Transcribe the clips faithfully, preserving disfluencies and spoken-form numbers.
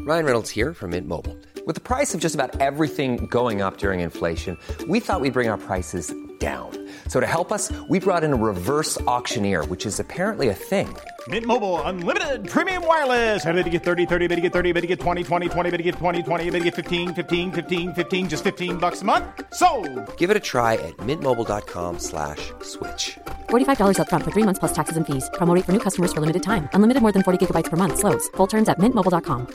Ryan Reynolds here from Mint Mobile. With the price of just about everything going up during inflation, we thought we'd bring our prices down. So to help us, we brought in a reverse auctioneer, which is apparently a thing. Mint Mobile Unlimited Premium Wireless. How to get thirty, thirty, how to get thirty, how to get twenty, twenty, twenty, how to get twenty, twenty, how to get fifteen, fifteen, fifteen, fifteen, just fifteen bucks a month? Sold! Give it a try at mintmobile.com slash switch. forty-five dollars up front for three months plus taxes and fees. Promo rate for new customers for limited time. Unlimited more than forty gigabytes per month. Slows full terms at mint mobile dot com.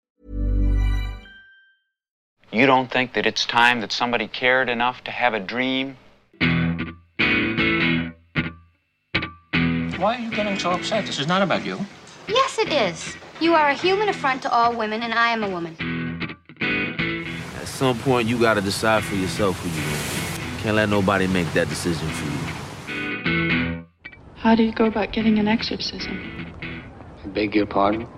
You don't think that it's time that somebody cared enough to have a dream? Why are you getting so upset? This is not about you. Yes, it is. You are a human affront to all women, and I am a woman. At some point, you gotta decide for yourself who you are. Can't let nobody make that decision for you. How do you go about getting an exorcism? I beg your pardon?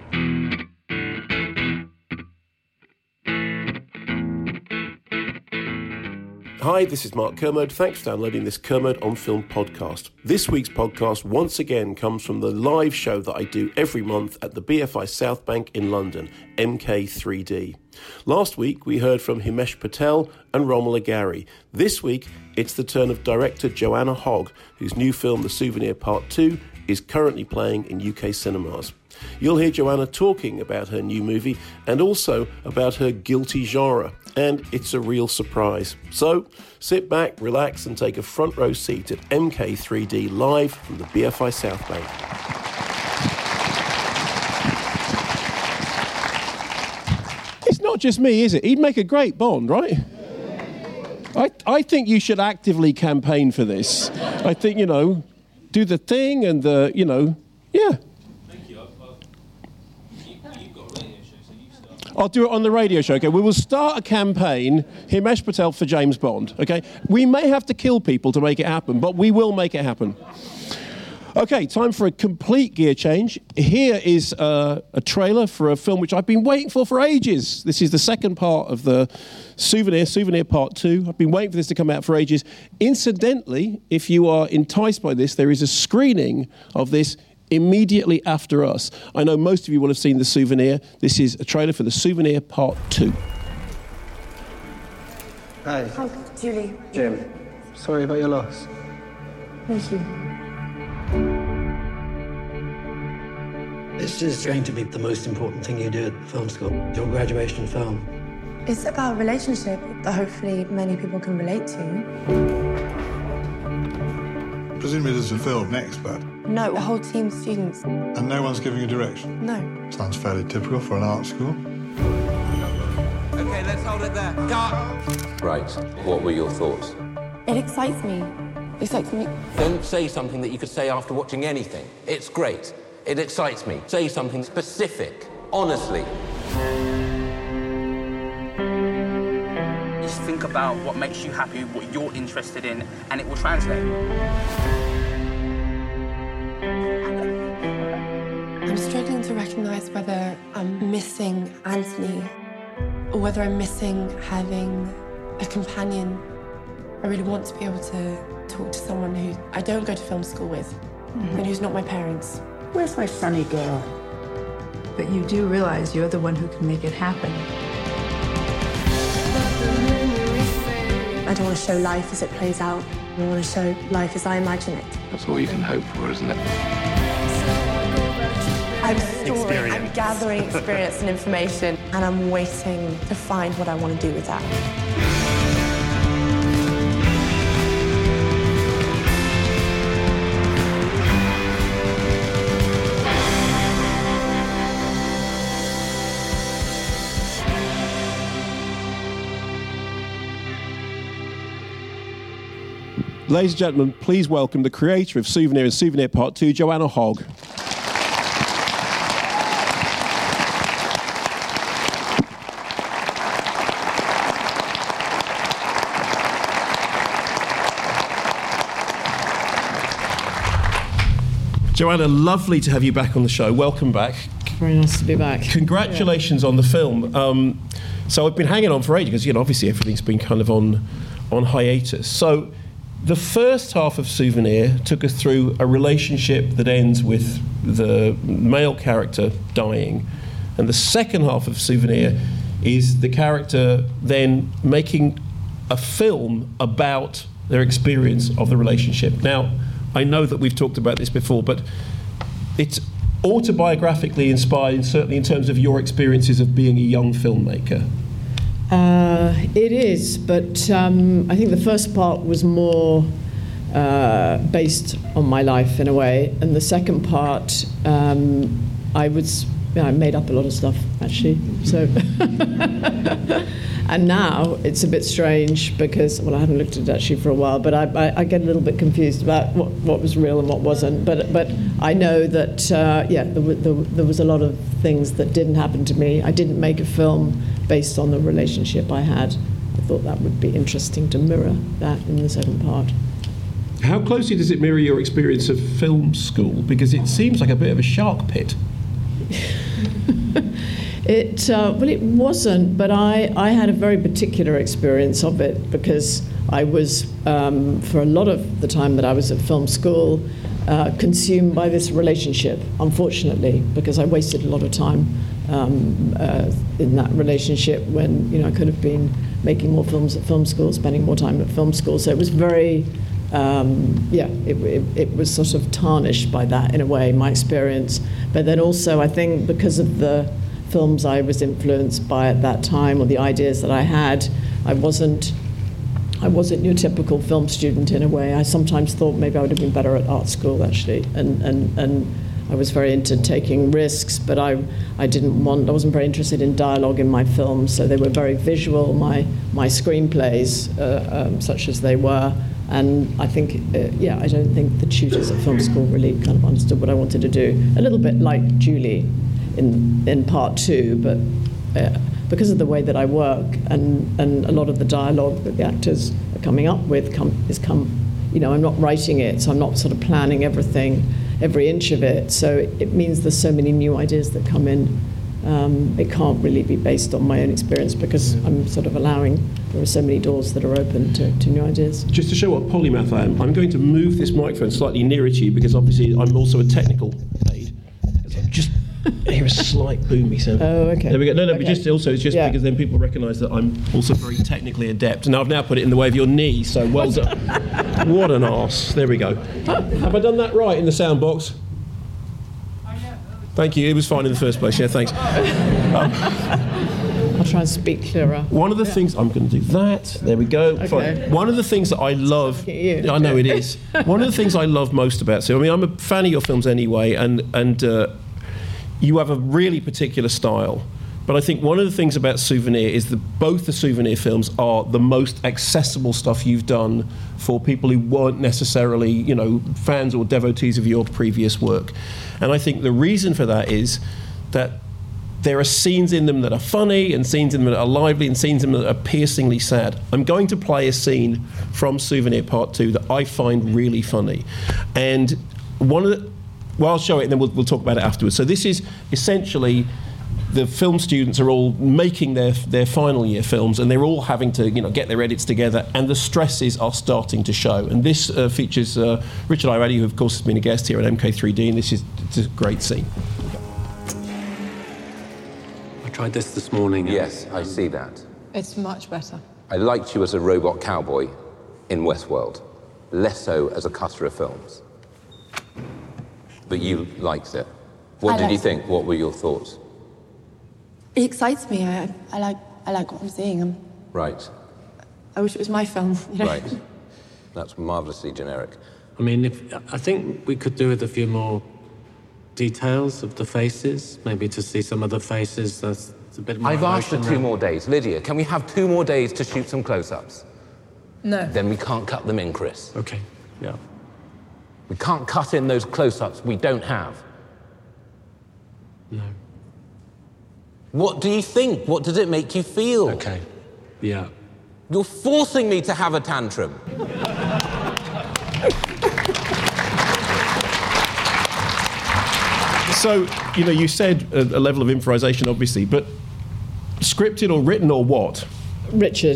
Hi, this is Mark Kermode. Thanks for downloading this Kermode on Film podcast. This week's podcast once again comes from the live show that I do every month at the B F I South Bank in London, M K three D. Last week we heard from Himesh Patel and Romola Gary. This week it's the turn of director Joanna Hogg, whose new film The Souvenir Part two is currently playing in U K cinemas. You'll hear Joanna talking about her new movie and also about her guilty genre, and it's a real surprise. So sit back, relax and take a front row seat at M K three D live from the B F I South Bank. It's not just me, is it? He'd make a great Bond, right? I, I think you should actively campaign for this. I think, you know, do the thing and the, you know, yeah. I'll do it on the radio show, okay? We will start a campaign, Himesh Patel for James Bond, okay? We may have to kill people to make it happen, but we will make it happen. Okay, time for a complete gear change. Here is uh, a trailer for a film which I've been waiting for for ages. This is the second part of the Souvenir, Souvenir Part two. I've been waiting for this to come out for ages. Incidentally, if you are enticed by this, there is a screening of this immediately after us. I know most of you will have seen The Souvenir. This is a trailer for The Souvenir Part two. Hi. Hi, Julie. Jim. Sorry about your loss. Thank you. This is going to be the most important thing you do at film school, your graduation film. It's about a relationship that hopefully many people can relate to. Presumably there's a film next, but... No, a whole team of students. And no one's giving you direction? No. Sounds fairly typical for an art school. Okay, let's hold it there. Cut! Right. What were your thoughts? It excites me. It excites me. Don't say something that you could say after watching anything. It's great. It excites me. Say something specific. Honestly. Just think about what makes you happy, what you're interested in, and it will translate. I'm struggling to recognise whether I'm missing Anthony or whether I'm missing having a companion. I really want to be able to talk to someone who I don't go to film school with, mm-hmm. and who's not my parents. Where's my sunny girl? But you do realize you're the one who can make it happen. I don't want to show life as it plays out. I want to show life as I imagine it. That's all you can hope for, isn't it? I'm storing, I'm gathering experience and information, and I'm waiting to find what I want to do with that. Ladies and gentlemen, please welcome the creator of Souvenir and Souvenir Part two, Joanna Hogg. Joanna, lovely to have you back on the show. Welcome back. Very nice to be back. Congratulations yeah. on the film. Um, so I've been hanging on for ages because, you know, obviously everything's been kind of on on hiatus. So the first half of Souvenir took us through a relationship that ends with the male character dying, And the second half of Souvenir is the character then making a film about their experience of the relationship. Now, I know that we've talked about this before, but it's autobiographically inspired, certainly in terms of your experiences of being a young filmmaker. Uh, it is, but um, I think the first part was more uh, based on my life in a way, and the second part, um, I was, you know, I made up a lot of stuff actually. So, and now it's a bit strange because, well, I haven't looked at it actually for a while, but I, I, I get a little bit confused about what, what was real and what wasn't. But but I know that uh, yeah, there, there, there was a lot of things that didn't happen to me. I didn't make a film based on the relationship I had. I thought that would be interesting to mirror that in the second part. How closely does it mirror your experience of film school? Because it seems like a bit of a shark pit. It uh, well, it wasn't, but I, I had a very particular experience of it because I was, um, for a lot of the time that I was at film school, uh, consumed by this relationship, unfortunately, because I wasted a lot of time um, uh, in that relationship when, you know, I could have been making more films at film school, spending more time at film school. So it was very, um, yeah, it, it, it was sort of tarnished by that in a way, my experience. But then also, I think because of the films I was influenced by at that time, or the ideas that I had, I wasn't I wasn't your typical film student in a way. I sometimes thought maybe I would have been better at art school actually, and and, and I was very into taking risks, but I I didn't want I wasn't very interested in dialogue in my films, so they were very visual, my my screenplays, uh, um, such as they were. And I think, uh, yeah, I don't think the tutors at film school really kind of understood what I wanted to do. A little bit like Julie in in part two, but uh, because of the way that I work and, and a lot of the dialogue that the actors are coming up with come, is come, you know, I'm not writing it, so I'm not sort of planning everything, every inch of it. So it, it means there's so many new ideas that come in. Um, it can't really be based on my own experience because I'm sort of allowing, there are so many doors that are open to, to new ideas. Just to show what polymath I am, I'm going to move this microphone slightly nearer to you because obviously I'm also a technical aid. Just hear a slight boomy sound. Oh, okay. There we go. No, no, okay. but just also, it's just yeah. because then people recognise that I'm also very technically adept. And I've now put it in the way of your knee, so well done. What an arse. There we go. Have I done that right in the sound box? Thank you. It was fine in the first place. Yeah, thanks. Um, I'll try and speak clearer. One of the yeah. things I'm going to do that. There we go. Okay. Fine. One of the things that I love. I know it is. One of the things I love most about. So I mean, I'm a fan of your films anyway, and and uh, you have a really particular style. But I think one of the things about Souvenir is that both the Souvenir films are the most accessible stuff you've done for people who weren't necessarily, you know, fans or devotees of your previous work. And I think the reason for that is that there are scenes in them that are funny and scenes in them that are lively and scenes in them that are piercingly sad. I'm going to play a scene from Souvenir Part two that I find really funny. And one of the, well, I'll show it and then we'll, we'll talk about it afterwards. So this is essentially the film students are all making their their final year films, and they're all having to, you know, get their edits together, and the stresses are starting to show. And this uh, features uh, Richard Ayoade, who of course has been a guest here at M K three D, and this is it's a great scene. I tried this this morning. Yes, I see that. It's much better. I liked you as a robot cowboy in Westworld, less so as a cutter of films. But you liked it. What I did you liked think? What were your thoughts? It excites me. I, I like I like what I'm seeing. I'm, Right. I wish it was my film. You know? Right. That's marvellously generic. I mean, if, I think we could do with a few more details of the faces, maybe to see some of the faces. That's a bit more I've asked for emotion two there. more days. Lydia, can we have two more days to shoot some close-ups? No. Then we can't cut them in, Chris. Okay, yeah. We can't cut in those close-ups we don't have. No. What do you think? What does it make you feel? Okay, yeah. You're forcing me to have a tantrum. So, you know, you said a, a level of improvisation, obviously, but scripted or written or what? Richard.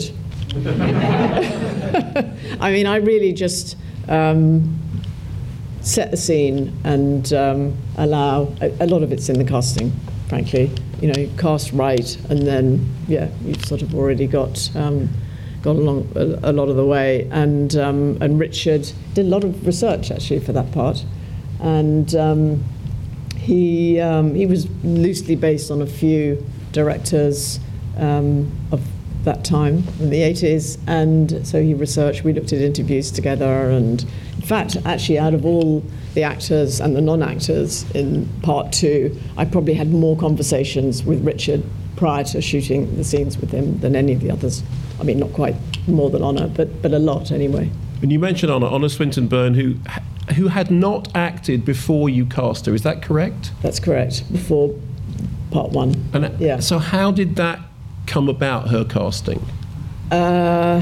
I mean, I really just um, set the scene and um, allow, a, a lot of it's in the casting, frankly. You know, you cast right, and then, yeah, you've sort of already got um, got along a, a lot of the way. And um, and Richard did a lot of research, actually, for that part. And um, he um, he was loosely based on a few directors um, of that time in the eighties, and so he researched. We looked at interviews together, and in fact, actually, out of all the actors and the non-actors in part two, I probably had more conversations with Richard prior to shooting the scenes with him than any of the others. I mean, not quite more than Honor, but but a lot anyway. And you mentioned Honor, Honor Swinton-Byrne, who who had not acted before you cast her. Is that correct? That's correct. Before part one. And yeah. So how did that come about, her casting? Uh,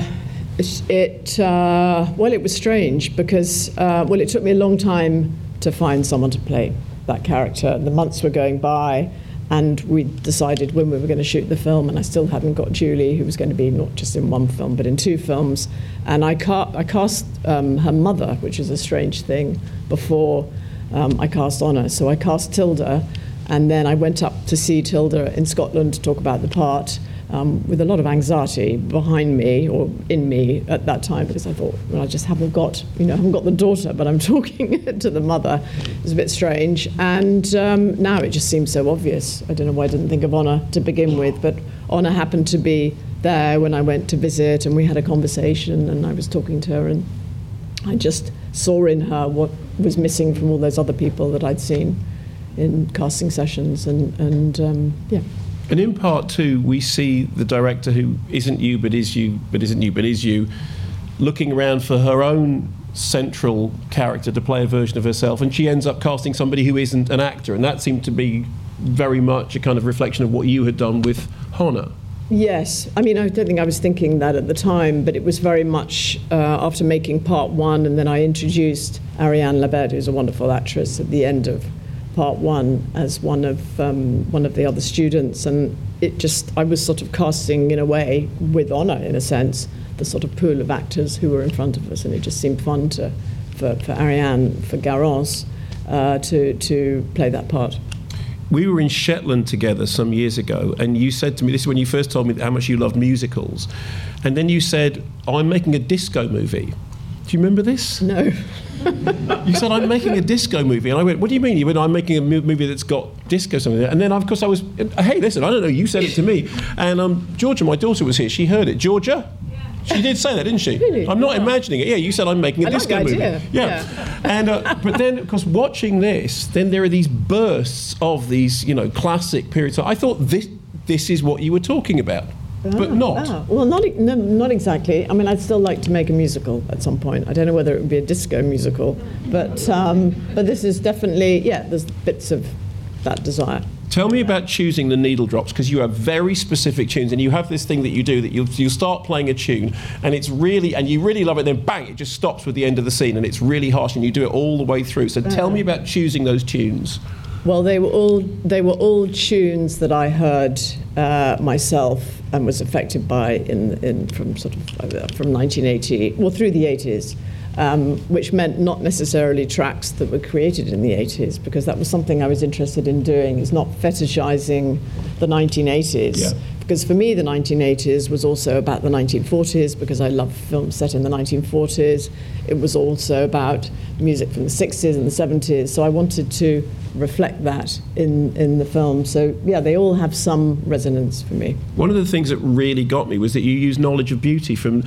it uh, well, it was strange because uh, well, it took me a long time to find someone to play that character. The months were going by, and we decided when we were going to shoot the film, and I still hadn't got Julie, who was going to be not just in one film but in two films. And I, ca- I cast um, her mother, which is a strange thing, before um, I cast Honor. So I cast Tilda, and then I went up to see Tilda in Scotland to talk about the part. Um, with a lot of anxiety behind me or in me at that time, because I thought, well, I just haven't got, you know, I haven't got the daughter, but I'm talking to the mother. It was a bit strange. And um, now it just seems so obvious. I don't know why I didn't think of Honor to begin with, but Honor happened to be there when I went to visit, and we had a conversation, and I was talking to her, and I just saw in her what was missing from all those other people that I'd seen in casting sessions, and, and um, yeah. And in part two, we see the director who isn't you, but is you, but isn't you, but is you, looking around for her own central character to play a version of herself, and she ends up casting somebody who isn't an actor, and that seemed to be very much a kind of reflection of what you had done with Honor. Yes. I mean, I don't think I was thinking that at the time, but it was very much uh, after making part one, and then I introduced Ariane Labed, who's a wonderful actress, at the end of part one as one of um, one of the other students, and it just I was sort of casting in a way with Honor, in a sense, the sort of pool of actors who were in front of us, and it just seemed fun to for, for Ariane, for Garance, uh, to to play that part. We were in Shetland together some years ago, and you said to me, this is when you first told me how much you loved musicals, and then you said, oh, I'm making a disco movie. Do you remember this? No. You said, I'm making a disco movie. And I went, what do you mean? You went, I'm making a movie that's got disco something. And then, of course, I was, hey, listen, I don't know, you said it to me. And um, Georgia, my daughter, was here. She heard it. Georgia? Yeah. She did say that, didn't she? Really? I'm not yeah. imagining it. Yeah, you said I'm making a I disco like the movie. idea. Yeah. yeah. And, uh, but then, of course, watching this, then there are these bursts of these, you know, classic periods. I thought this, this is what you were talking about. Ah, but not. Ah. Well, not, no, not exactly. I mean, I'd still like to make a musical at some point. I don't know whether it would be a disco musical, but um, but this is definitely, yeah, there's bits of that desire. Tell me about choosing the needle drops, because you have very specific tunes, and you have this thing that you do that you'll, you'll start playing a tune, and it's really, and you really love it, then bang, it just stops with the end of the scene, and it's really harsh, and you do it all the way through. So uh, tell me about choosing those tunes. Well, they were all they were all tunes that I heard uh, myself and was affected by in in from sort of uh, from nineteen eighty, well, through the eighties, um, which meant not necessarily tracks that were created in the eighties, because that was something I was interested in doing, is not fetishizing the nineteen eighties. Yeah. Because for me, the nineteen eighties was also about the nineteen forties, because I love films set in the nineteen forties. It was also about music from the sixties and the seventies. So I wanted to reflect that in, in the film. So, yeah, they all have some resonance for me. One of the things that really got me was that you used Knowledge of Beauty from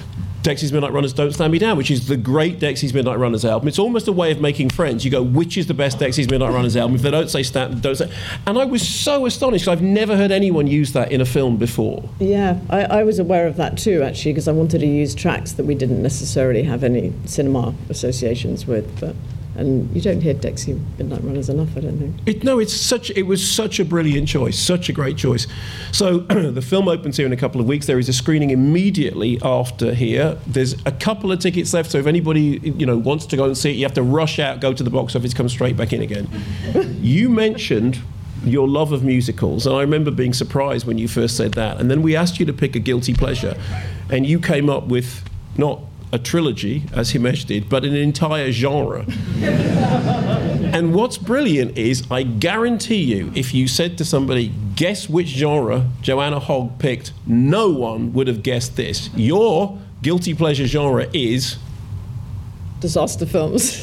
Dexys Midnight Runners' Don't Stand Me Down, which is the great Dexys Midnight Runners album. It's almost a way of making friends. You go, which is the best Dexys Midnight Runners album? If they don't say stand, don't say. And I was so astonished, because I've never heard anyone use that in a film before. Yeah, I, I was aware of that too, actually, because I wanted to use tracks that we didn't necessarily have any cinema associations with, but... And you don't hear Dexys Midnight Runners enough, I don't think. It, no, it's such. It was such a brilliant choice, such a great choice. So the film opens here in a couple of weeks. There is a screening immediately after here. There's a couple of tickets left, so if anybody you know wants to go and see it, you have to rush out, go to the box office, come straight back in again. You mentioned your love of musicals, and I remember being surprised when you first said that. And then we asked you to pick a guilty pleasure, and you came up with not a trilogy, as Himesh did, but an entire genre. And And what's brilliant is, I guarantee you, if you said to somebody, guess which genre Joanna Hogg picked, no one would have guessed this. Your guilty pleasure genre is... disaster films.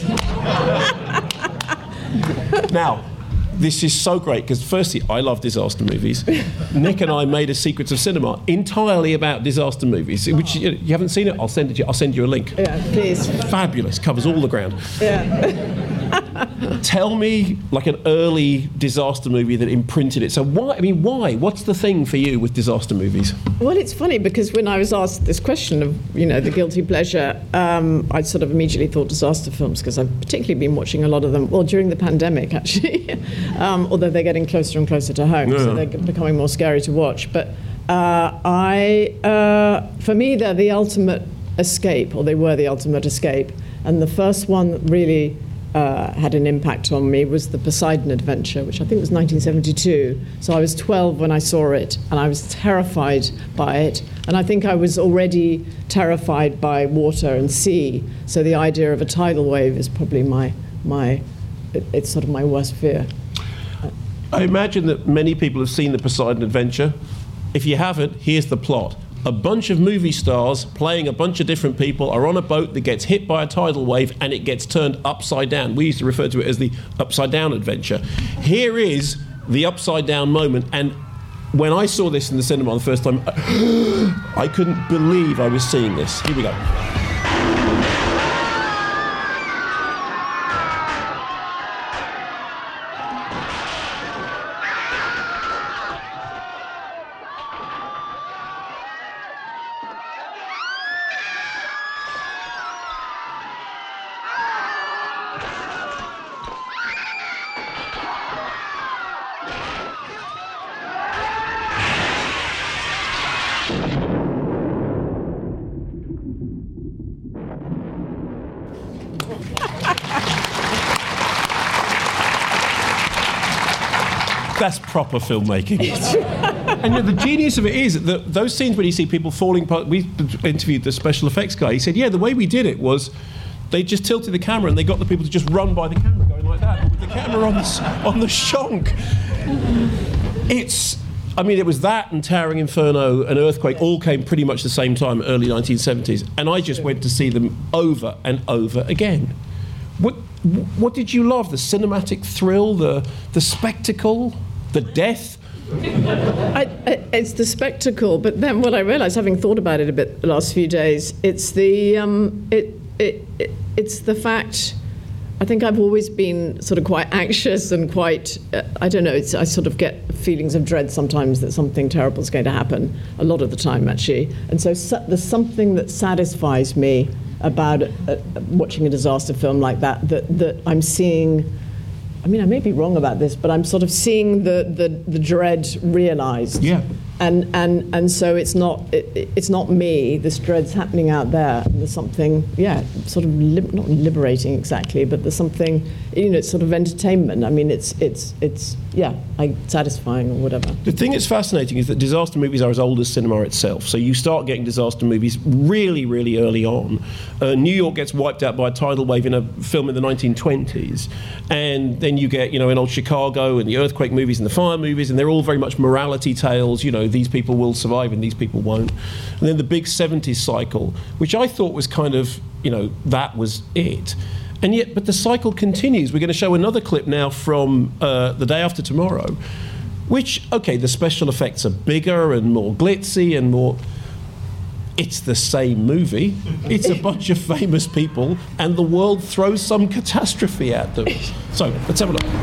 Now, this is so great, because firstly, I love disaster movies. Nick and I made a Secrets of Cinema entirely about disaster movies, which you, you haven't seen it, I'll send it to you, I'll send you a link. Yeah, please. Fabulous, covers all the ground. Yeah. Tell me, like, an early disaster movie that imprinted it. So why, I mean, why? What's the thing for you with disaster movies? Well, it's funny, because when I was asked this question of, you know, the guilty pleasure, um, I sort of immediately thought disaster films, because I've particularly been watching a lot of them, well, during the pandemic, actually, um, although they're getting closer and closer to home, yeah. So they're becoming more scary to watch. But uh, I, uh, for me, they're the ultimate escape, or they were the ultimate escape. And the first one that really Uh, had an impact on me was the Poseidon Adventure, which I think was nineteen seventy-two. So I was twelve when I saw it, and I was terrified by it. And I think I was already terrified by water and sea. So the idea of a tidal wave is probably my, my it, it's sort of my worst fear. I imagine that many people have seen the Poseidon Adventure. If you haven't, here's the plot. A bunch of movie stars playing a bunch of different people are on a boat that gets hit by a tidal wave and it gets turned upside down. We used to refer to it as the upside down adventure. Here is the upside down moment, and when I saw this in the cinema the first time, I couldn't believe I was seeing this. Here we go. That's proper filmmaking. And you know, the genius of it is that those scenes when you see people falling apart, we interviewed the special effects guy, he said, yeah, the way we did it was they just tilted the camera and they got the people to just run by the camera going like that, with the camera on the, on the shonk. It's, I mean, it was that and Towering Inferno and Earthquake all came pretty much the same time, early nineteen seventies, and I just went to see them over and over again. What what did you love? The cinematic thrill, the the spectacle, the death? I, I, it's the spectacle, but then what I realised, having thought about it a bit the last few days, it's the um, it, it, it it's the fact. I think I've always been sort of quite anxious and quite, uh, I don't know, it's, I sort of get feelings of dread sometimes that something terrible is going to happen, a lot of the time actually. And so, so there's something that satisfies me about uh, watching a disaster film like that, that, that I'm seeing, I mean, I may be wrong about this, but I'm sort of seeing the, the, the dread realised. Yeah. And, and and so it's not it, it's not me. This dread's happening out there. And there's something, yeah, sort of li- not liberating exactly, but there's something, you know, it's sort of entertainment. I mean, it's it's it's yeah, like satisfying or whatever. The thing that's fascinating is that disaster movies are as old as cinema itself. So you start getting disaster movies really, really early on. Uh, New York gets wiped out by a tidal wave in a film in the nineteen twenties, and then you get, you know, in old Chicago and the earthquake movies and the fire movies, and they're all very much morality tales. You know, these people will survive and these people won't. And then the big seventies cycle, which I thought was kind of, you know, that was it. And yet, but the cycle continues. We're going to show another clip now from uh, The Day After Tomorrow, which, okay, the special effects are bigger and more glitzy and more... It's the same movie. It's a bunch of famous people and the world throws some catastrophe at them. So, let's have a look.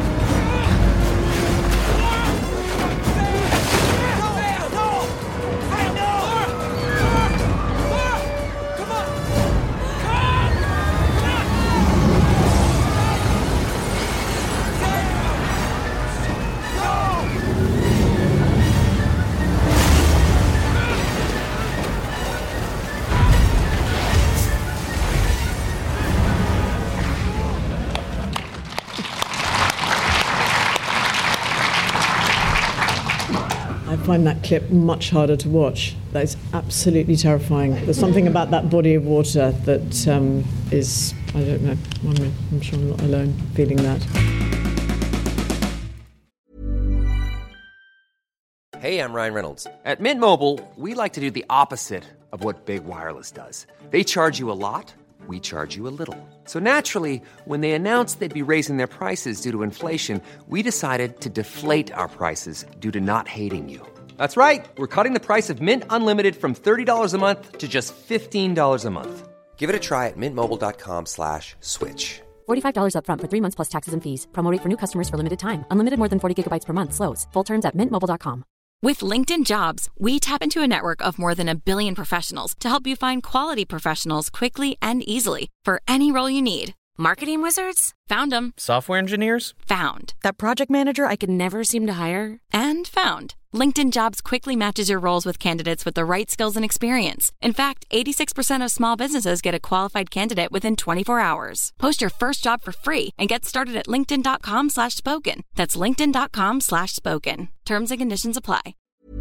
I find that clip much harder to watch. That is absolutely terrifying. There's something about that body of water that um, is, I don't know, I'm, I'm sure I'm not alone feeling that. Hey, I'm Ryan Reynolds. At Mint Mobile, we like to do the opposite of what Big Wireless does. They charge you a lot, we charge you a little. So naturally, when they announced they'd be raising their prices due to inflation, we decided to deflate our prices due to not hating you. That's right. We're cutting the price of Mint Unlimited from thirty dollars a month to just fifteen dollars a month. Give it a try at mintmobile.com slash switch. forty-five dollars up front for three months plus taxes and fees. Promo rate for new customers for limited time. Unlimited more than forty gigabytes per month slows. Full terms at mint mobile dot com. With LinkedIn Jobs, we tap into a network of more than a billion professionals to help you find quality professionals quickly and easily for any role you need. Marketing wizards? Found them. Software engineers? Found. That project manager I could never seem to hire? And found. LinkedIn Jobs quickly matches your roles with candidates with the right skills and experience. In fact, eighty-six percent of small businesses get a qualified candidate within twenty-four hours. Post your first job for free and get started at linkedin.com slash spoken. That's linkedin.com slash spoken. Terms and conditions apply.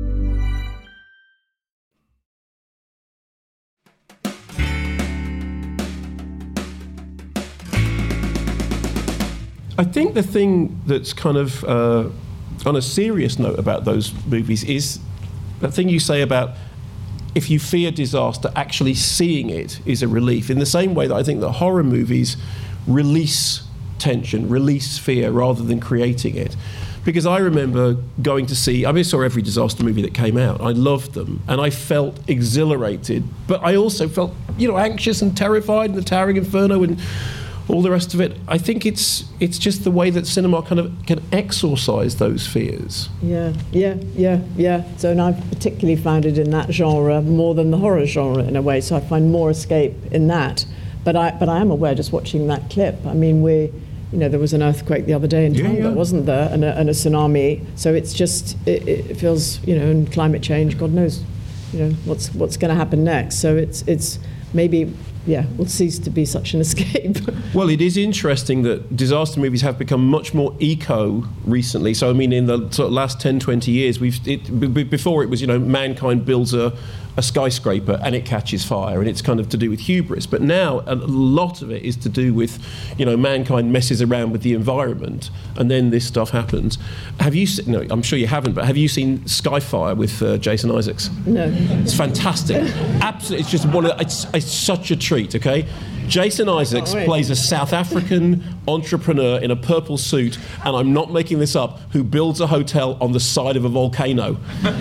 I think the thing that's kind of uh, on a serious note about those movies is that thing you say about if you fear disaster, actually seeing it is a relief. In the same way that I think that horror movies release tension, release fear, rather than creating it. Because I remember going to see, I mean, I saw every disaster movie that came out. I loved them, and I felt exhilarated. But I also felt, you know, anxious and terrified, and the Towering Inferno and all the rest of it. I think it's it's just the way that cinema kind of can exorcise those fears. Yeah, yeah, yeah, yeah. So, and I've particularly found it in that genre more than the horror genre in a way. So I find more escape in that. But I but I am aware, just watching that clip. I mean, we, you know, there was an earthquake the other day in Tonga, yeah, yeah. wasn't there, and a, and a tsunami. So it's just it, it feels, you know, and climate change. God knows, you know, what's what's going to happen next. So it's it's maybe. Yeah, will cease to be such an escape. Well, it is interesting that disaster movies have become much more eco recently. So, I mean, in the sort of last ten, twenty years, we've it, b- before it was, you know, mankind builds a, a skyscraper and it catches fire, and it's kind of to do with hubris. But now a lot of it is to do with, you know, mankind messes around with the environment, and then this stuff happens. Have you seen, no, I'm sure you haven't, but have you seen Skyfire with uh, Jason Isaacs? No. It's fantastic. Absolutely, it's just one of, it's, it's such a treat, okay? Jason Isaacs oh, plays a South African entrepreneur in a purple suit, and I'm not making this up, who builds a hotel on the side of a volcano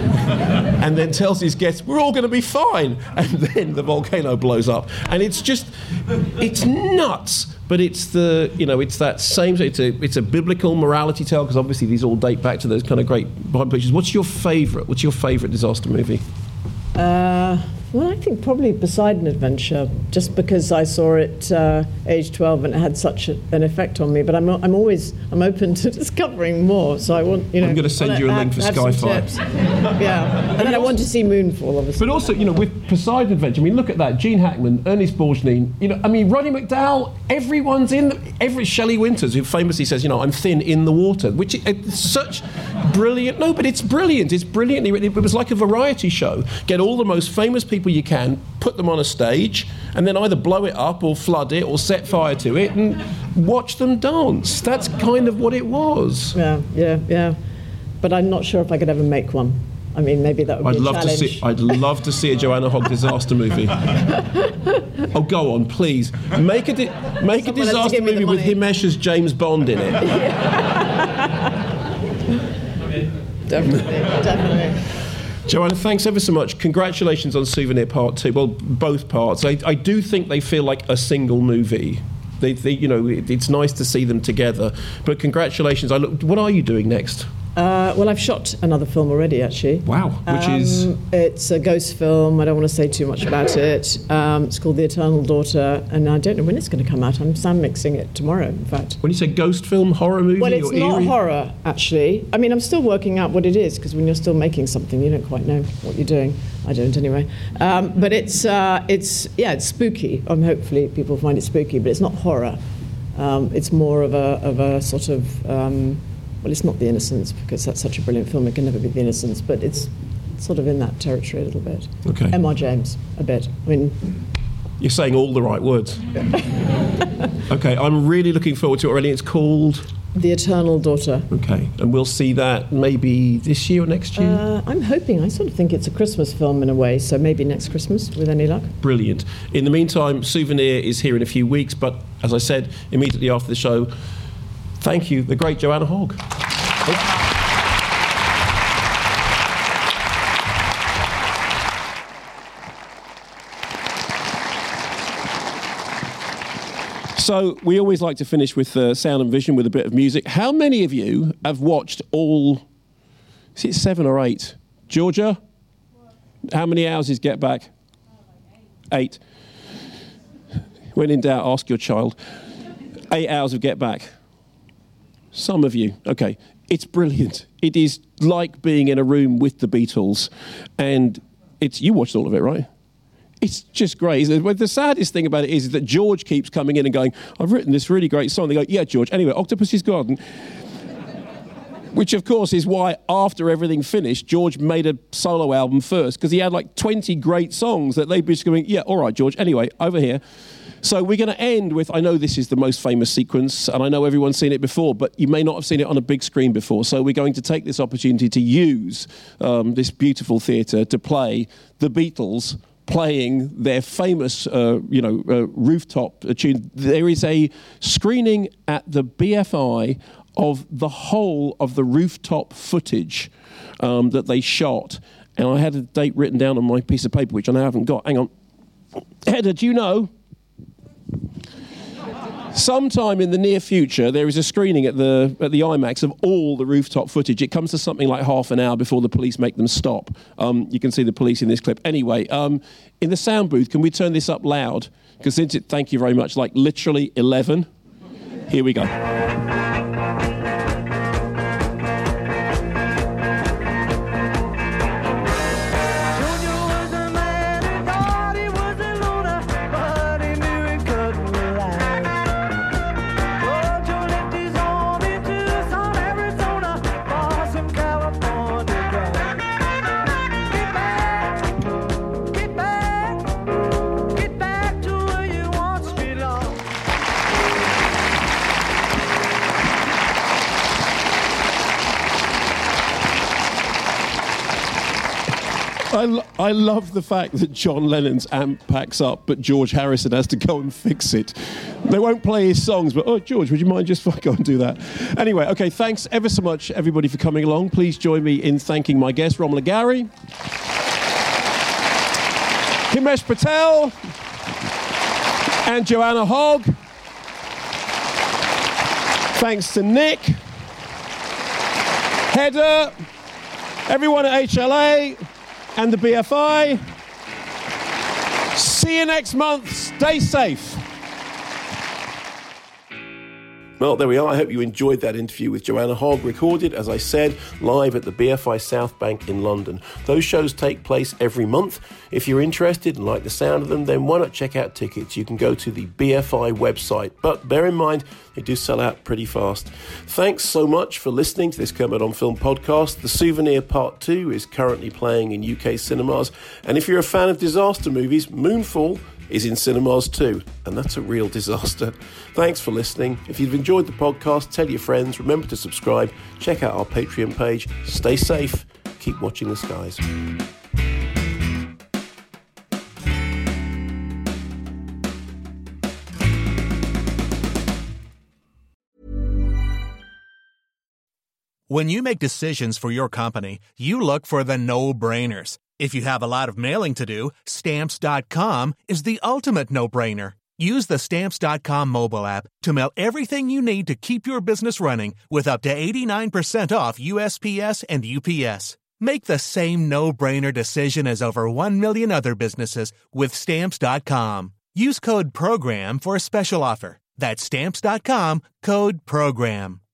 and then tells his guests, we're all going to be fine. And then the volcano blows up. And it's just, it's nuts. But it's the, you know, it's that same, it's a, it's a biblical morality tale, because obviously these all date back to those kind of great Bible pictures. What's your favourite? What's your favourite disaster movie? Uh... Well, I think probably Poseidon Adventure, just because I saw it uh, age twelve and it had such a, an effect on me. But I'm I'm always I'm open to discovering more. So I want you know. I'm going to send you a link for Skyfire. Yeah, and then I want to see Moonfall, obviously. But also, you know, with Poseidon Adventure, I mean, look at that. Gene Hackman, Ernest Borgnine. You know, I mean, Roddy McDowall. Everyone's in. The, every Shelley Winters, who famously says, you know, I'm thin in the water, which is such brilliant. No, but it's brilliant. It's brilliantly written. It was like a variety show. Get all the most famous people you can, put them on a stage, and then either blow it up or flood it or set fire to it and watch them dance. That's kind of what it was. Yeah, yeah, yeah. But I'm not sure if I could ever make one. I mean, maybe that would I'd be a love challenge. To see, I'd love to see a Joanna Hogg disaster movie. Oh, go on, please. Make a, di- make a disaster movie with Himesh as James Bond in it. Definitely, definitely. Joanna, thanks ever so much. Congratulations on Souvenir Part Two. Well, both parts. I, I do think they feel like a single movie. They, they you know, it, it's nice to see them together. But congratulations. I look. What are you doing next? Uh, well, I've shot another film already, actually. Wow, which um, is? It's a ghost film. I don't want to say too much about it. Um, it's called The Eternal Daughter, and I don't know when it's going to come out. I'm sound mixing it tomorrow, in fact. When you say ghost film, horror movie? Well, it's or not eerie? horror, actually. I mean, I'm still working out what it is, because when you're still making something, you don't quite know what you're doing. I don't, anyway. Um, but it's, uh, it's, yeah, it's spooky. Um, hopefully people find it spooky, but it's not horror. Um, it's more of a, of a sort of... Um, well, it's not The Innocents, because that's such a brilliant film, it can never be The Innocents, but it's sort of in that territory a little bit. Okay. M R James, a bit. I mean, You're saying all the right words. Okay, I'm really looking forward to it already. It's called... The Eternal Daughter. Okay, and we'll see that maybe this year or next year? Uh, I'm hoping. I sort of think it's a Christmas film in a way, so maybe next Christmas, with any luck. Brilliant. In the meantime, Souvenir is here in a few weeks, but as I said, immediately after the show, thank you, the great Joanna Hogg. So we always like to finish with uh, sound and vision with a bit of music. How many of you have watched all, is it seven or eight? Georgia? How many hours is Get Back? Eight. When in doubt, ask your child. Eight hours of Get Back. Some of you. Okay. It's brilliant. It is like being in a room with the Beatles. And it's, you watched all of it, right? It's just great. The saddest thing about it is that George keeps coming in and going, I've written this really great song. They go, yeah, George. Anyway, Octopus's Garden. Which, of course, is why after everything finished, George made a solo album first, because he had like twenty great songs that they'd be just going, yeah, all right, George. Anyway, over here. So we're going to end with, I know this is the most famous sequence, and I know everyone's seen it before, but you may not have seen it on a big screen before. So we're going to take this opportunity to use um, this beautiful theatre to play the Beatles playing their famous, uh, you know, uh, rooftop tune. There is a screening at the B F I of the whole of the rooftop footage um, that they shot. And I had a date written down on my piece of paper, which I now haven't got. Hang on. Hedda, do you know? Sometime in the near future, there is a screening at the at the IMAX of all the rooftop footage. It comes to something like half an hour before the police make them stop. Um, you can see the police in this clip. Anyway, um, in the sound booth, can we turn this up loud? Because since it, thank you very much, like literally eleven. Here we go. I, lo- I love the fact that John Lennon's amp packs up, but George Harrison has to go and fix it. They won't play his songs, but, oh, George, would you mind just go and do that? Anyway, okay, thanks ever so much, everybody, for coming along. Please join me in thanking my guests, Romola Garai, Himesh Patel, and Joanna Hogg. Thanks to Nick, Hedda, everyone at H L A, and the B F I. See you next month. Stay safe. Well, there we are. I hope you enjoyed that interview with Joanna Hogg, recorded, as I said, live at the B F I South Bank in London. Those shows take place every month. If you're interested and like the sound of them, then why not check out tickets? You can go to the B F I website. But bear in mind, they do sell out pretty fast. Thanks so much for listening to this Kermode on Film podcast. The Souvenir Part two is currently playing in U K cinemas. And if you're a fan of disaster movies, Moonfall is in cinemas too, and that's a real disaster. Thanks for listening. If you've enjoyed the podcast, tell your friends, remember to subscribe, check out our Patreon page, stay safe, keep watching the skies. When you make decisions for your company, you look for the no-brainers. If you have a lot of mailing to do, Stamps dot com is the ultimate no-brainer. Use the Stamps dot com mobile app to mail everything you need to keep your business running with up to eighty-nine percent off U S P S and U P S. Make the same no-brainer decision as over one million other businesses with Stamps dot com. Use code PROGRAM for a special offer. That's Stamps dot com, code PROGRAM.